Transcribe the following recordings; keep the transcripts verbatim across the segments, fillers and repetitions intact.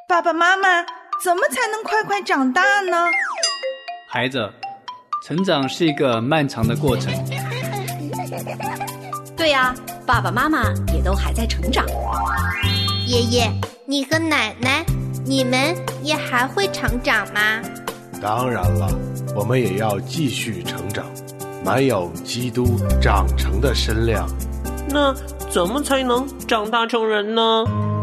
爸爸妈妈，怎么才能快快长大呢？ 孩子，成长是一个漫长的过程。 对呀，爸爸妈妈也都还在成长。 爷爷，你和奶奶，你们也还会成长吗？ 当然了，我们也要继续成长，满有基督长成的身量。 那怎么才能长大成人呢？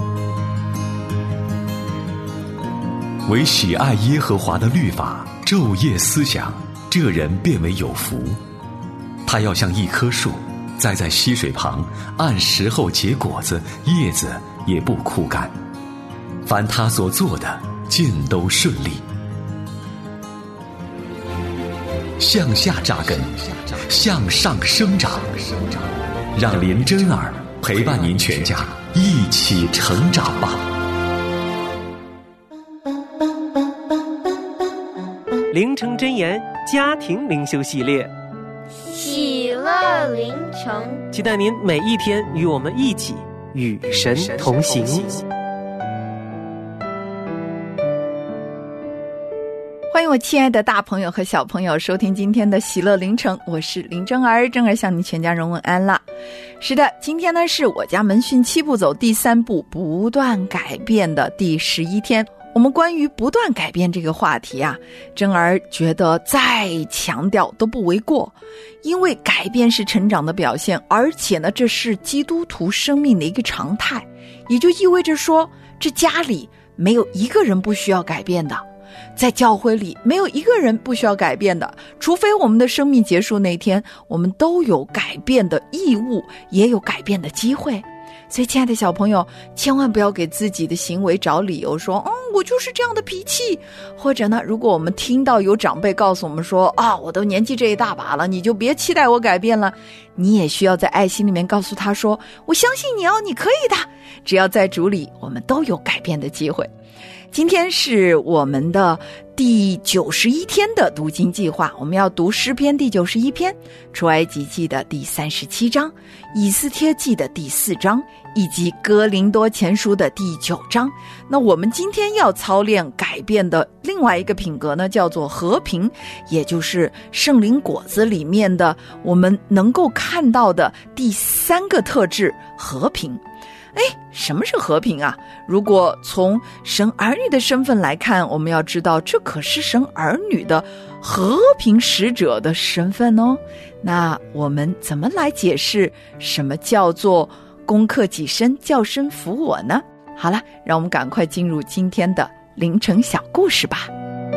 唯喜爱耶和华的律法，昼夜思想，这人便为有福。他要像一棵树，栽在溪水旁，按时候结果子，叶子也不枯干。凡他所做的，尽都顺利。向下扎根，向上生长，让林真儿陪伴您全家一起成长吧。 灵城真言家庭灵修系列， 喜乐灵城， 期待您每一天与我们一起与神同行。 欢迎我亲爱的大朋友和小朋友收听今天的喜乐灵城，我是林真儿，真儿向你全家人问安了。是的，今天呢是我家门训七步走第三步不断改变的第十一天。我们关于不断改变这个话题啊，真儿觉得再强调都不为过，因为改变是成长的表现，而且呢这是基督徒生命的一个常态，也就意味着说这家里没有一个人不需要改变的，在教会里没有一个人不需要改变的，除非我们的生命结束那天，我们都有改变的义务，也有改变的机会。所以亲爱的小朋友，千万不要给自己的行为找理由说嗯，我就是这样的脾气，或者呢如果我们听到有长辈告诉我们说啊，我都年纪这一大把了，你就别期待我改变了，你也需要在爱心里面告诉他说，我相信你哦，你可以的，只要在主里，我们都有改变的机会。今天是我们的第九十一天的读经计划，我们要读诗篇第九十一篇，出埃及记的第三十七章，以斯帖记的第四章，以及哥林多前书的第九章。那我们今天要操练改变的另外一个品格呢，叫做和平，也就是圣灵果子里面的我们能够看到的第三个特质，和平。哎，什么是和平啊？如果从神儿女的身份来看，我们要知道这可是神儿女的和平使者的身份哦。那我们怎么来解释什么叫做攻克己身，叫身服我呢？好了，让我们赶快进入今天的凌晨小故事吧。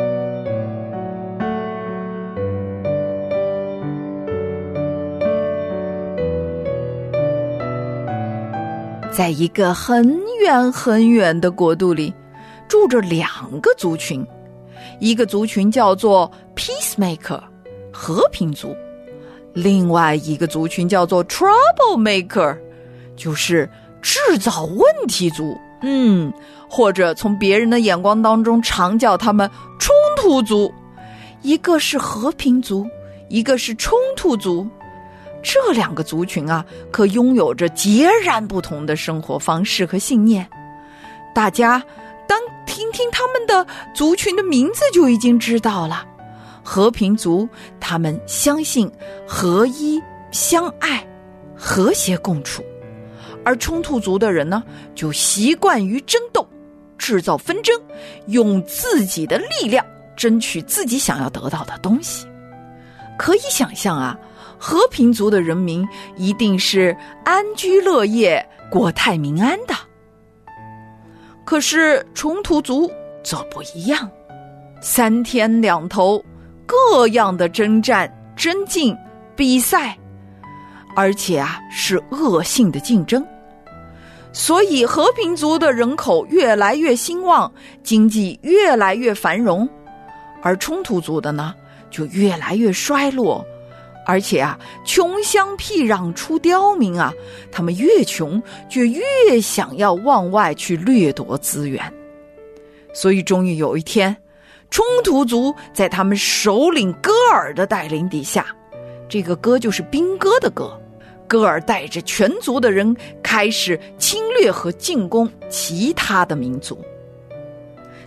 在一个很远很远的国度里，住着两个族群，一个族群叫做 Peacemaker 和平族，另外一个族群叫做 Troublemaker 就是制造问题族，嗯，或者从别人的眼光当中常叫他们冲突族。一个是和平族，一个是冲突族，这两个族群啊，可拥有着截然不同的生活方式和信念。大家当听听他们的族群的名字就已经知道了。和平族，他们相信合一、相爱、和谐共处；而冲突族的人呢，就习惯于争斗、制造纷争，用自己的力量争取自己想要得到的东西。可以想象啊，和平族的人民一定是安居乐业、国泰民安的。可是冲突族则不一样，三天两头，各样的征战、争竞、比赛，而且啊是恶性的竞争。所以和平族的人口越来越兴旺，经济越来越繁荣，而冲突族的呢，就越来越衰落。而且啊，穷乡僻壤出刁民啊，他们越穷就越想要往外去掠夺资源。所以终于有一天，冲突族在他们首领戈尔的带领底下，这个戈就是兵戈的戈，戈尔带着全族的人开始侵略和进攻其他的民族。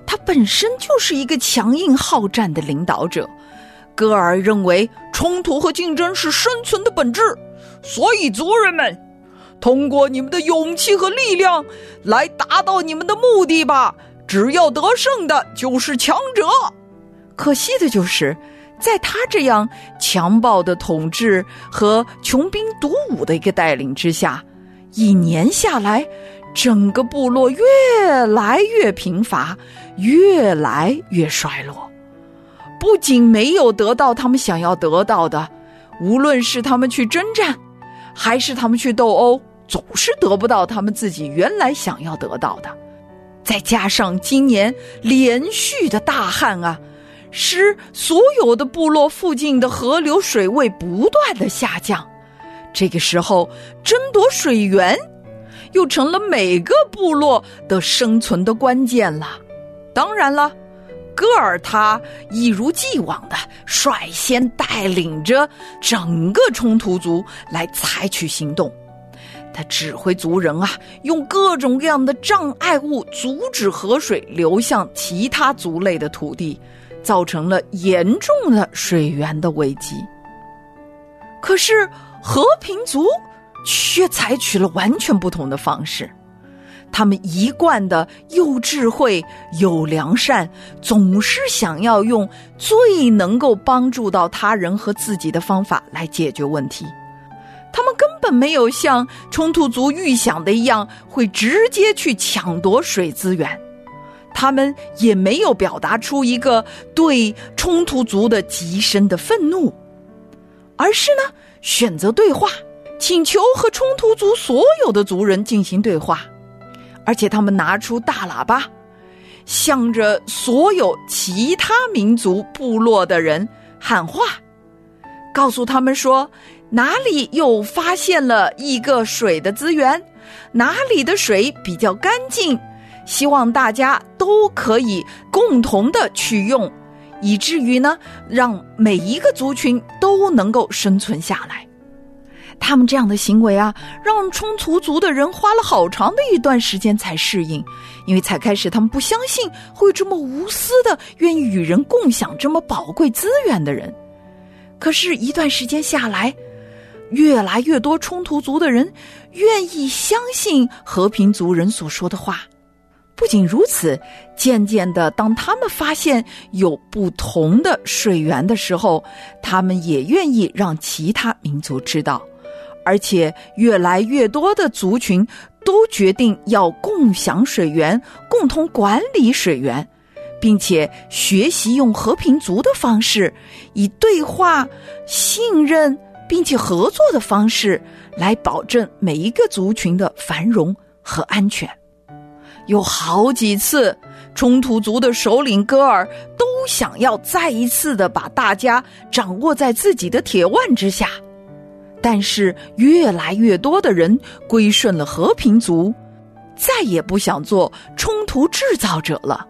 他本身就是一个强硬好战的领导者。戈尔认为冲突和竞争是生存的本质，所以族人们，通过你们的勇气和力量来达到你们的目的吧，只要得胜的就是强者。可惜的就是在他这样强暴的统治和穷兵黩武的一个带领之下，一年下来，整个部落越来越贫乏，越来越衰落。不仅没有得到他们想要得到的，无论是他们去征战，还是他们去斗殴，总是得不到他们自己原来想要得到的。再加上今年连续的大旱啊，使所有的部落附近的河流水位不断的下降。这个时候，争夺水源又成了每个部落的生存的关键了。当然了，戈尔他一如既往的率先带领着整个冲突族来采取行动。他指挥族人啊，用各种各样的障碍物阻止河水流向其他族类的土地，造成了严重的水源的危机。可是和平族却采取了完全不同的方式，他们一贯的又智慧又良善，总是想要用最能够帮助到他人和自己的方法来解决问题。他们根本没有像冲突族预想的一样会直接去抢夺水资源，他们也没有表达出一个对冲突族的极深的愤怒，而是呢选择对话，请求和冲突族所有的族人进行对话。而且他们拿出大喇叭，向着所有其他民族部落的人喊话，告诉他们说哪里又发现了一个水的资源，哪里的水比较干净，希望大家都可以共同的去用，以至于呢让每一个族群都能够生存下来。他们这样的行为啊，让冲突族的人花了好长的一段时间才适应，因为才开始他们不相信会这么无私的愿意与人共享这么宝贵资源的人。可是一段时间下来，越来越多冲突族的人愿意相信和平族人所说的话。不仅如此，渐渐的当他们发现有不同的水源的时候，他们也愿意让其他民族知道。而且越来越多的族群都决定要共享水源，共同管理水源，并且学习用和平族的方式，以对话、信任并且合作的方式来保证每一个族群的繁荣和安全。有好几次，冲突族的首领戈尔都想要再一次的把大家掌握在自己的铁腕之下，但是越来越多的人归顺了和平族，再也不想做冲突制造者了。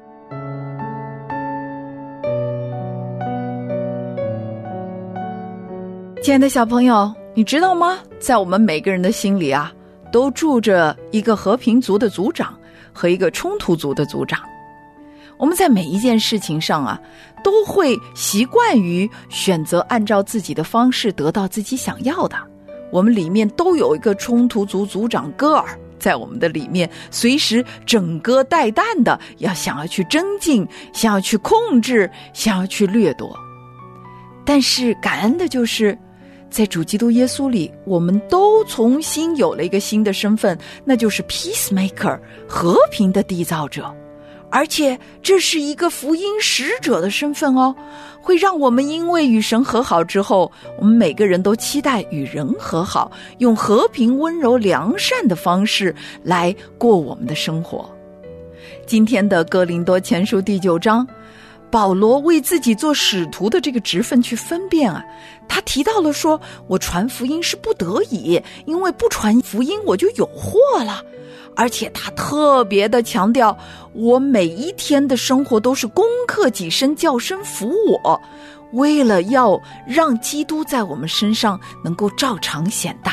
亲爱的小朋友，你知道吗？在我们每个人的心里啊，都住着一个和平族的族长和一个冲突族的族长。我们在每一件事情上啊，都会习惯于选择按照自己的方式得到自己想要的。我们里面都有一个冲突族族长戈尔，在我们的里面随时整戈待旦的要想要去增进，想要去控制，想要去掠夺。但是感恩的就是在主基督耶稣里，我们都重新有了一个新的身份，那就是 peacemaker， 和平的缔造者。而且这是一个福音使者的身份哦，会让我们因为与神和好之后，我们每个人都期待与人和好，用和平、温柔、良善的方式来过我们的生活。今天的哥林多前书第九章，保罗为自己做使徒的这个职分去分辨啊，他提到了说，我传福音是不得已，因为不传福音我就有祸了。而且他特别的强调，我每一天的生活都是攻克己身，叫身服我，为了要让基督在我们身上能够照常显大，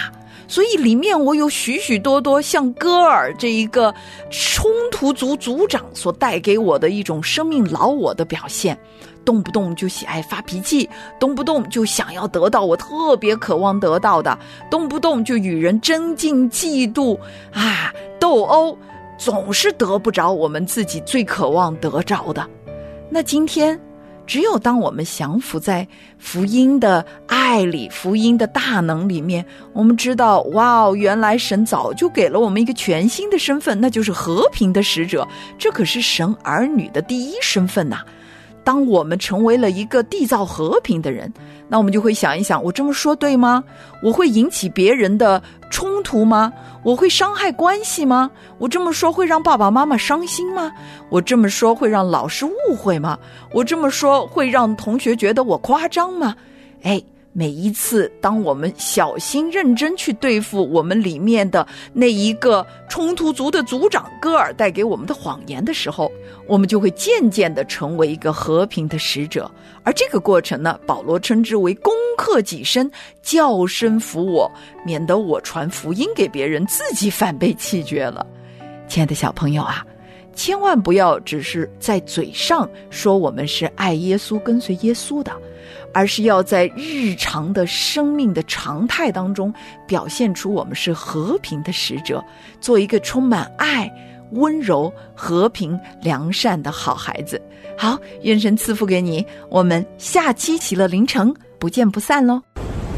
所以里面我有许许多多像戈尔这一个冲突族族长所带给我的一种生命老我的表现，动不动就喜爱发脾气，动不动就想要得到我特别渴望得到的，动不动就与人争竞嫉妒啊，斗殴，总是得不着我们自己最渴望得着的。那今天只有当我们降服在福音的爱里，福音的大能里面，我们知道，哇，原来神早就给了我们一个全新的身份，那就是和平的使者。这可是神儿女的第一身份呐。当我们成为了一个缔造和平的人，那我们就会想一想，我这么说对吗？我会引起别人的冲突吗？我会伤害关系吗？我这么说会让爸爸妈妈伤心吗？我这么说会让老师误会吗？我这么说会让同学觉得我夸张吗？哎，每一次当我们小心认真去对付我们里面的那一个冲突族的族长戈尔带给我们的谎言的时候，我们就会渐渐地成为一个和平的使者。而这个过程呢，保罗称之为攻克己身，叫身服我，免得我传福音给别人，自己反被弃绝了。亲爱的小朋友啊，千万不要只是在嘴上说我们是爱耶稣跟随耶稣的，而是要在日常的生命的常态当中表现出我们是和平的使者，做一个充满爱、温柔、和平、良善的好孩子。好，愿神赐福给你，我们下期喜乐临城不见不散咯。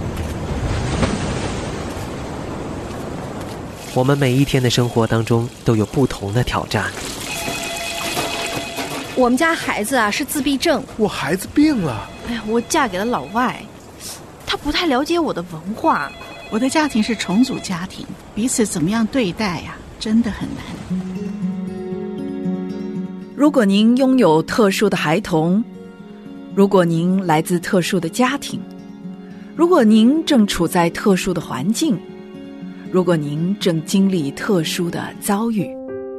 我们每一天的生活当中都有不同的挑战。 我们家孩子啊是自闭症。 我孩子病了。 哎呀，我嫁给了老外，他不太了解我的文化。我的家庭是重组家庭，彼此怎么样对待呀、啊，真的很难。 如果您拥有特殊的孩童，如果您来自特殊的家庭，如果您正处在特殊的环境，如果您正经历特殊的遭遇，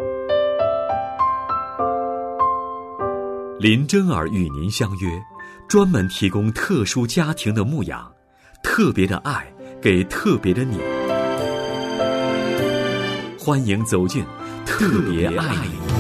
林真儿与您相约，专门提供特殊家庭的牧养，特别的爱给特别的你。欢迎走进特别爱你。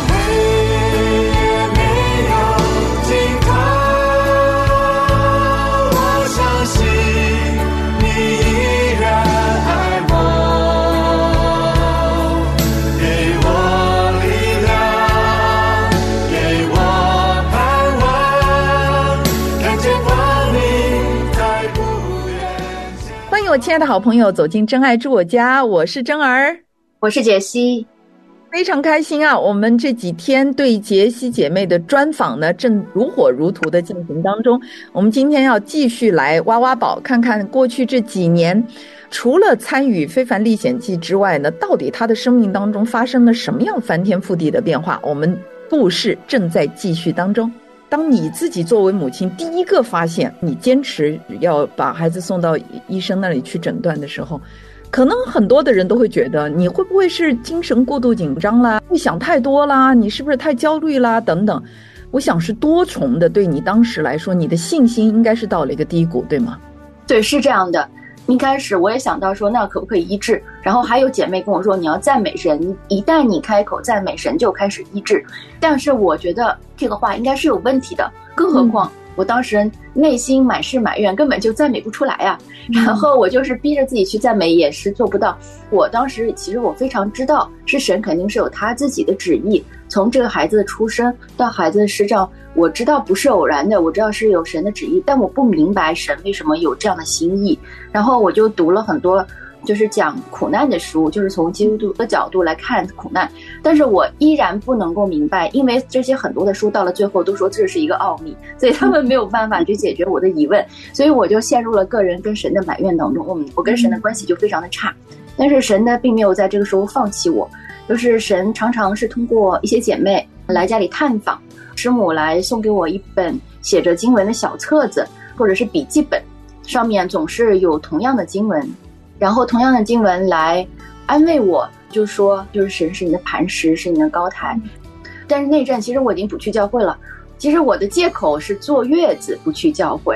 我亲爱的好朋友走进真爱住我家，我是真儿， 我是杰西， 非常开心啊！我们这几天对杰西姐妹的专访呢，正如火如荼的进行当中。我们今天要继续来挖挖宝，看看过去这几年，除了参与《非凡历险记》之外呢，到底她的生命当中发生了什么样翻天覆地的变化？我们故事正在继续当中。当你自己作为母亲第一个发现你坚持要把孩子送到医生那里去诊断的时候，可能很多的人都会觉得你会不会是精神过度紧张啦，会想太多啦，你是不是太焦虑啦等等。我想是多重的，对你当时来说，你的信心应该是到了一个低谷，对吗？ 对，是这样的。一开始我也想到说那可不可以医治，然后还有姐妹跟我说你要赞美神，一旦你开口赞美神就开始医治。但是我觉得这个话应该是有问题的，更何况我当时内心满是埋怨，根本就赞美不出来啊。然后我就是逼着自己去赞美，也是做不到。我当时其实我非常知道是神肯定是有他自己的旨意，从这个孩子的出生到孩子的施照，我知道不是偶然的，我知道是有神的旨意，但我不明白神为什么有这样的心意。然后我就读了很多就是讲苦难的书，就是从基督徒的角度来看苦难，但是我依然不能够明白，因为这些很多的书到了最后都说这是一个奥秘，所以他们没有办法去解决我的疑问，所以我就陷入了个人跟神的埋怨当中。我我跟神的关系就非常的差，但是神呢并没有在这个时候放弃我，就是神常常是通过一些姐妹来家里探访，师母来送给我一本写着经文的小册子或者是笔记本，上面总是有同样的经文，然后同样的经文来安慰我，就说就是神是你的磐石，是你的高台。但是那阵其实我已经不去教会了，其实我的借口是坐月子不去教会，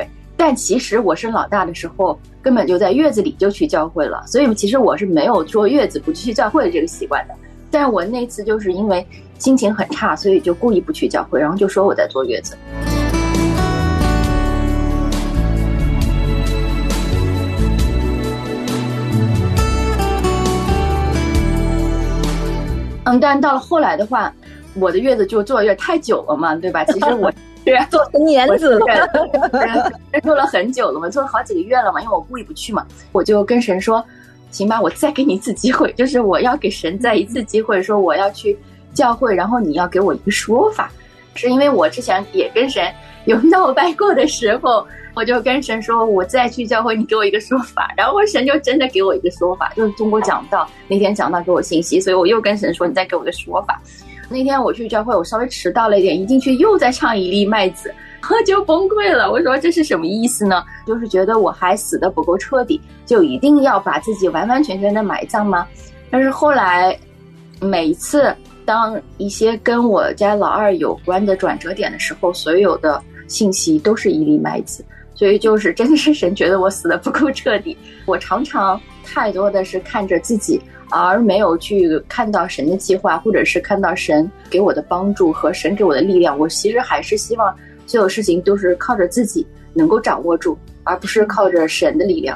但其实我生老大的时候根本就在月子里就去教会了，所以其实我是没有坐月子不去教会的这个习惯的。但是我那次就是因为心情很差，所以就故意不去教会，然后就说我在坐月子。嗯，但到了后来的话，我的月子就坐的有点太久了嘛，对吧？其实我是做成年子了， 做了很久了嘛，做了好几个月了嘛，因为我故意不去嘛，我就跟神说，行吧，我再给你一次机会，就是我要给神再一次机会，说我要去教会，然后你要给我一个说法。是因为我之前也跟神有闹掰过的时候，我就跟神说，我再去教会，你给我一个说法。然后神就真的给我一个说法，就是通过讲道，那天讲道给我信息，所以我又跟神说，你再给我一个说法。那天我去教会，我稍微迟到了一点，一进去又在唱一粒麦子，我就崩溃了。我说这是什么意思呢？就是觉得我还死得不够彻底，就一定要把自己完完全全的埋葬吗？但是后来每一次当一些跟我家老二有关的转折点的时候，所有的信息都是一粒麦子，所以就是真的是神觉得我死得不够彻底。我常常太多的是看着自己，而没有去看到神的计划，或者是看到神给我的帮助和神给我的力量。我其实还是希望所有事情都是靠着自己能够掌握住，而不是靠着神的力量。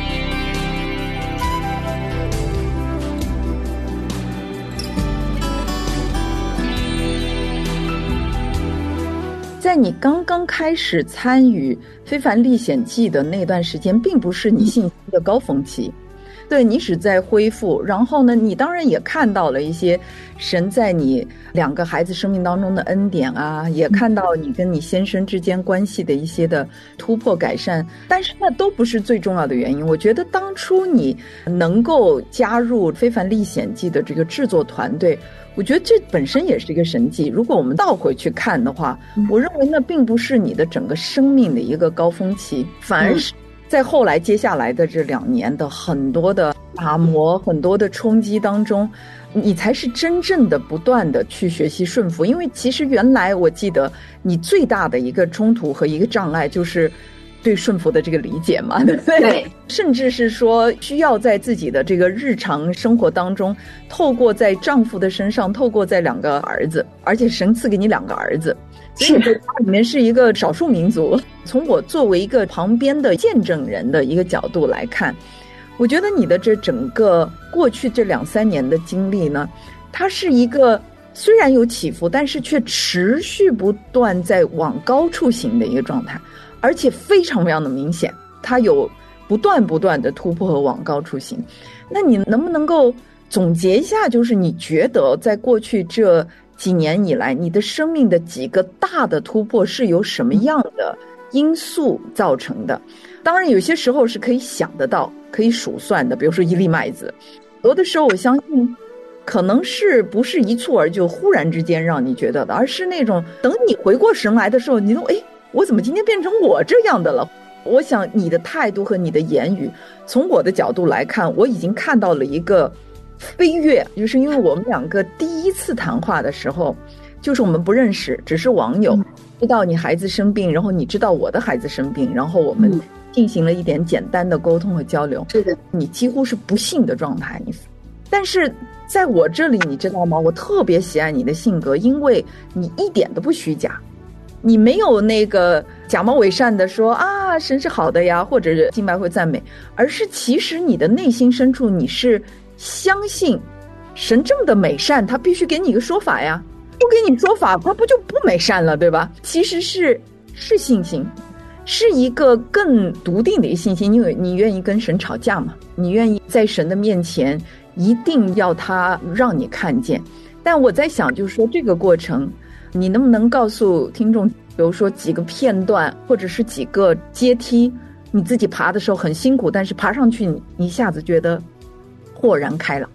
在你刚刚开始参与《非凡历险记》的那段时间，并不是你信心的高峰期，对，你是在恢复。然后呢，你当然也看到了一些神在你两个孩子生命当中的恩典啊，也看到你跟你先生之间关系的一些的突破改善，但是那都不是最重要的原因。我觉得当初你能够加入《非凡历险记》的这个制作团队，我觉得这本身也是一个神迹。如果我们倒回去看的话，我认为那并不是你的整个生命的一个高峰期，反而是在后来接下来的这两年的很多的打磨，很多的冲击当中，你才是真正的不断的去学习顺服。因为其实原来我记得你最大的一个冲突和一个障碍就是对顺服的这个理解嘛，对不对？ 对， 甚至是说需要在自己的这个日常生活当中，透过在丈夫的身上，透过在两个儿子，而且神赐给你两个儿子，所以你在家里面是一个少数民族。从我作为一个旁边的见证人的一个角度来看，我觉得你的这整个过去这两三年的经历呢，它是一个虽然有起伏，但是却持续不断在往高处行的一个状态，而且非常非常的明显，它有不断不断的突破和往高处行。那你能不能够总结一下，就是你觉得在过去这几年以来，你的生命的几个大的突破是由什么样的因素造成的？当然有些时候是可以想得到，可以数算的，比如说一粒麦子。有的时候我相信可能是不是一蹴而就，忽然之间让你觉得的，而是那种等你回过神来的时候，你都哎，我怎么今天变成我这样的了？我想你的态度和你的言语，从我的角度来看，我已经看到了一个飞跃。就是因为我们两个第一次谈话的时候，就是我们不认识，只是网友，知道你孩子生病，然后你知道我的孩子生病，然后我们进行了一点简单的沟通和交流。 是的， 你几乎是不幸的状态，你但是在我这里你知道吗，我特别喜爱你的性格，因为你一点都不虚假，你没有那个假冒伪善的说啊神是好的呀，或者是敬拜会赞美，而是其实你的内心深处你是相信神这么的美善，他必须给你一个说法呀，不给你说法他不就不美善了，对吧？其实是是信心，是一个更笃定的一个信心，因为你愿意跟神吵架嘛，你愿意在神的面前一定要他让你看见。但我在想就是说这个过程你能不能告诉听众，比如说几个片段或者是几个阶梯，你自己爬的时候很辛苦，但是爬上去你一下子觉得豁然开朗。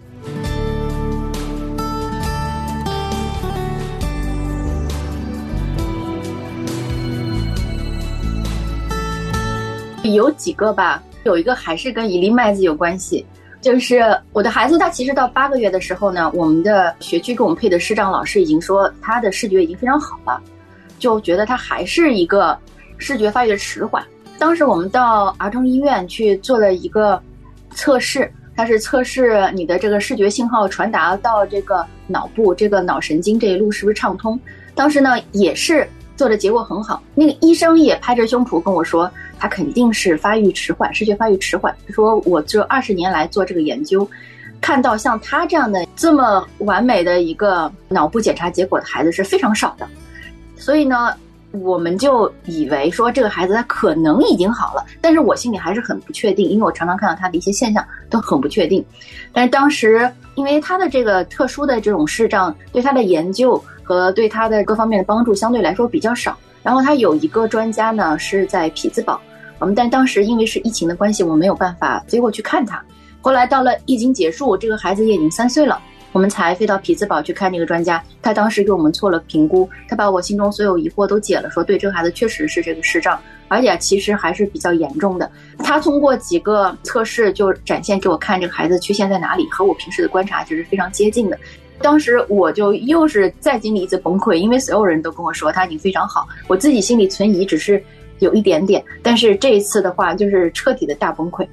有几个吧，有一个还是跟一粒麦子有关系。就是我的孩子他其实到八个月的时候呢，我们的学区给我们配的视障老师已经说他的视觉已经非常好了，就觉得他还是一个视觉发育的迟缓， 当时我们到儿童医院去做了一个测试，它是测试你的这个视觉信号传达到这个脑部，这个脑神经这一路是不是畅通。当时呢也是做的结果很好，那个医生也拍着胸脯跟我说，他肯定是发育迟缓，视觉发育迟缓。说我这二十年来做这个研究，看到像他这样的这么完美的一个脑部检查结果的孩子是非常少的。所以呢我们就以为说这个孩子他可能已经好了，但是我心里还是很不确定，因为我常常看到他的一些现象都很不确定。但是当时因为他的这个特殊的这种视障，对他的研究和对他的各方面的帮助相对来说比较少。然后他有一个专家呢是在匹兹堡，我们但当时因为是疫情的关系，我没有办法飞过去看他。后来到了疫情结束，这个孩子也已经三岁了，我们才飞到匹兹堡去看这个专家。他当时给我们做了评估，他把我心中所有疑惑都解了，说对，这个孩子确实是这个视障，而且其实还是比较严重的。他通过几个测试就展现给我看这个孩子缺陷在哪里，和我平时的观察就是非常接近的。当时我就又是再经历一次崩溃，因为所有人都跟我说他已经非常好，我自己心里存疑只是有一点点，但是这一次的话就是彻底的大崩溃。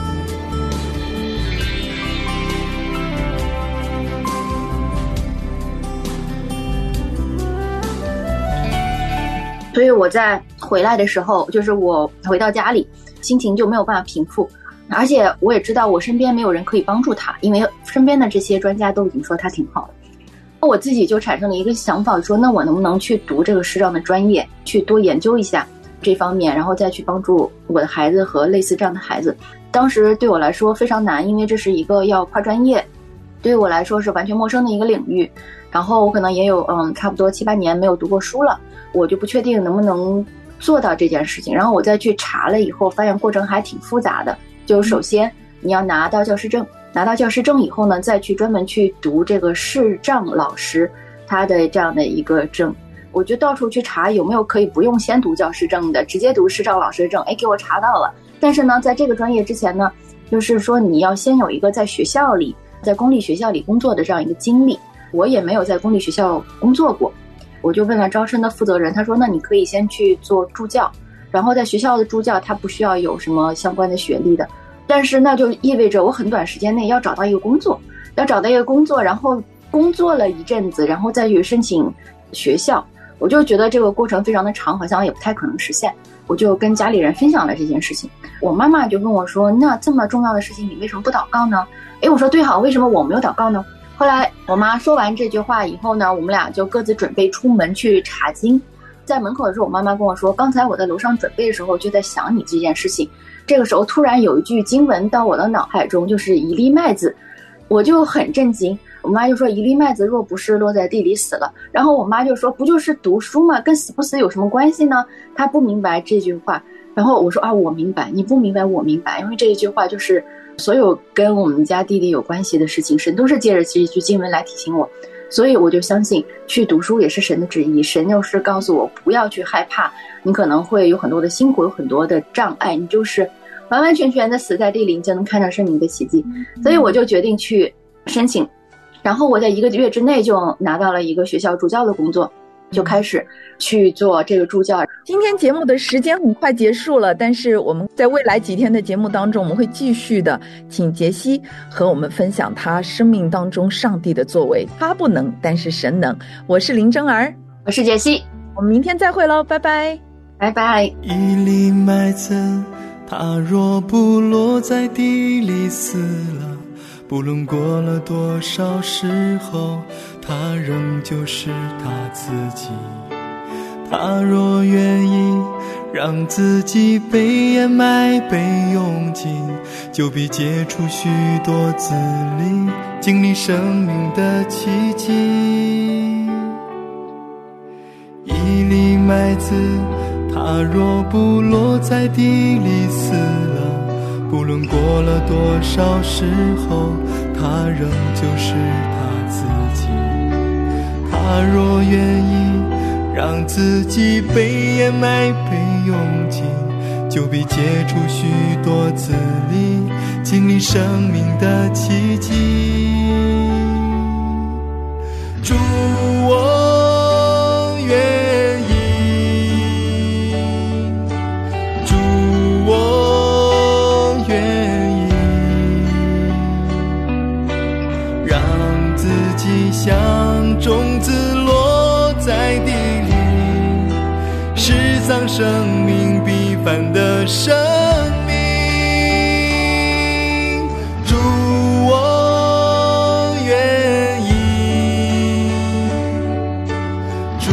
所以我在回来的时候，就是我回到家里，心情就没有办法平复，而且我也知道我身边没有人可以帮助他，因为身边的这些专家都已经说他挺好的。我自己就产生了一个想法，说那我能不能去读这个视障的专业，去多研究一下这方面，然后再去帮助我的孩子和类似这样的孩子。当时对我来说非常难，因为这是一个要跨专业，对我来说是完全陌生的一个领域。然后我可能也有嗯差不多七八年没有读过书了，我就不确定能不能做到这件事情。然后我再去查了以后，发现过程还挺复杂的。就首先你要拿到教师证，拿到教师证以后呢，再去专门去读这个视障老师他的这样的一个证。我就到处去查有没有可以不用先读教师证的，直接读视障老师证。哎，给我查到了。但是呢，在这个专业之前呢，就是说你要先有一个在学校里，在公立学校里工作的这样一个经历。我也没有在公立学校工作过，我就问了招生的负责人，他说那你可以先去做助教，然后在学校的助教他不需要有什么相关的学历的，但是那就意味着我很短时间内要找到一个工作，要找到一个工作，然后工作了一阵子，然后再去申请学校。我就觉得这个过程非常的长，好像也不太可能实现。我就跟家里人分享了这件事情，我妈妈就跟我说，那这么重要的事情你为什么不祷告呢？诶，我说对好，为什么我没有祷告呢？后来我妈说完这句话以后呢，我们俩就各自准备出门去查经。在门口的时候，我妈妈跟我说，刚才我在楼上准备的时候就在想你这件事情。这个时候突然有一句经文到我的脑海中，就是一粒麦子，我就很震惊。我妈就说，一粒麦子若不是落在地里死了。然后我妈就说，不就是读书吗？跟死不死有什么关系呢？她不明白这句话。然后我说啊，我明白，你不明白我明白，因为这一句话就是所有跟我们家弟弟有关系的事情，神都是借着这一句经文来提醒我。所以我就相信去读书也是神的旨意，神就是告诉我不要去害怕，你可能会有很多的辛苦，有很多的障碍，你就是完完全全的死在地里，你就能看到生命的奇迹。所以我就决定去申请，然后我在一个月之内就拿到了一个学校助教的工作，就开始去做这个助教。 今天节目的时间很快结束了，但是我们在未来几天的节目当中，我们会继续的请杰西和我们分享他生命当中上帝的作为。他不能，但是神能。我是林真儿， 我是杰西， 我们明天再会喽，拜拜， 拜拜。 一粒麦子，它若不落在地里死了，不论过了多少时候，他仍旧是他自己。他若愿意让自己被掩埋被用尽，就必结出许多子粒，经历生命的奇迹。一粒麦子，它若不落在地里死了，不论过了多少时候，他仍旧是他自己。他若愿意让自己被掩埋被用尽，就必结出许多子粒，经历生命的奇迹。主我愿意，主上生命必凡的生命。主我愿意，主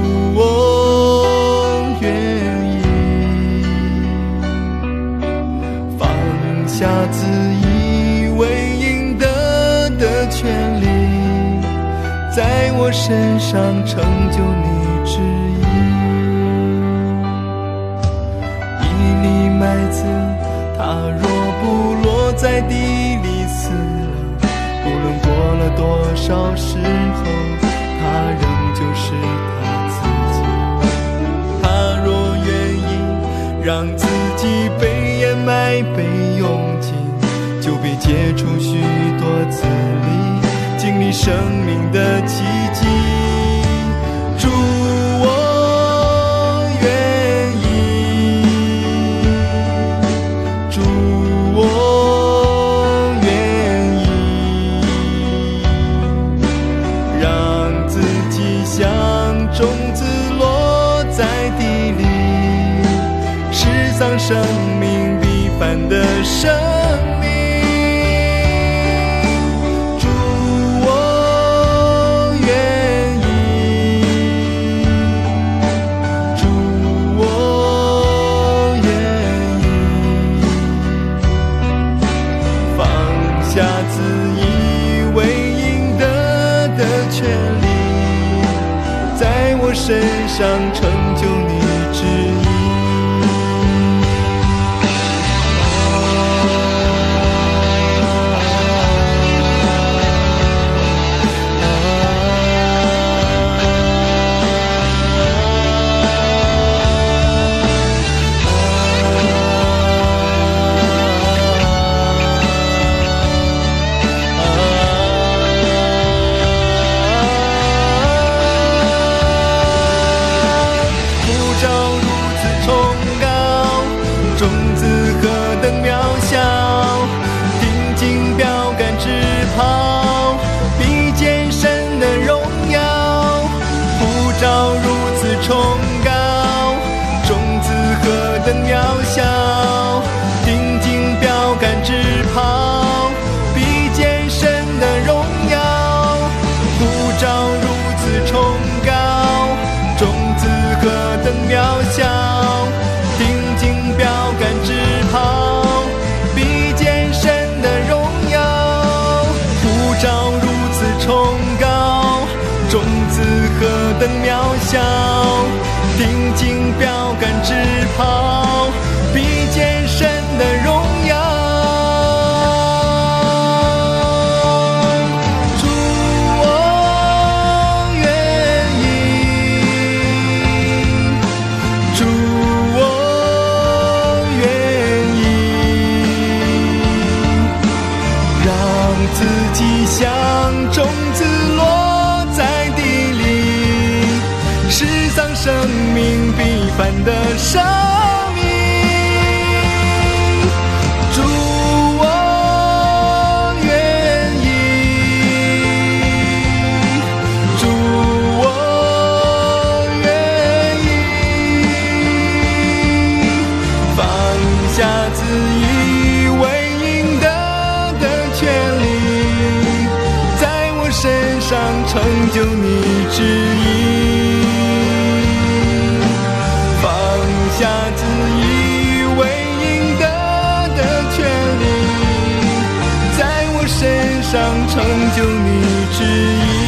我愿意，放下自以为应得的权利，在我身上成就你旨意。一粒麦子，它若不落在地里死了，不论过了多少时候，它仍旧是它自己。它若愿意让自己被掩埋被用尽，就被结出许多子粒，经历生命的奇迹。主我愿意，主我愿意，让自己像种子落在地里，世上生命必凡的生命。身上成就你旨意。渺小，定睛标杆直跑，比肩神的荣耀。主我愿意，主我愿意，让自己像种子落在地里，世上生命必凡的生命。主我愿意，主我愿意，放下自以为应得的权利，在我身上成就你旨意。下自以为应得的权利，在我身上成就你旨意。